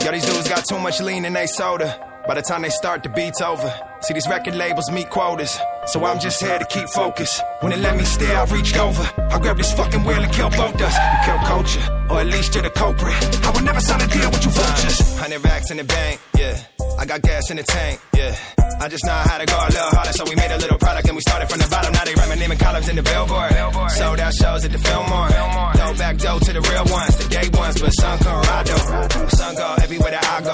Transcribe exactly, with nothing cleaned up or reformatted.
Yo, these dudes got too much lean in they soda. By the time they start, the beat's over. See, these record labels meet quotas, so I'm just here to keep focused. When they let me stay, I reached over. I grabbed this fucking wheel and killed both us. You killed culture, or at least you're the culprit. I would never sign a deal with you vultures. Hundred racks in the bank, yeah. I got gas in the tank, yeah. I just know how to go a little harder, so we made a little product and we started from the bottom. Now they write my name in columns in the Billboard. Billboard. Sold out shows at the Fillmore. Fillmore. Throw back dough to the real ones, the gay ones, but some come ride though. Some go everywhere that I go.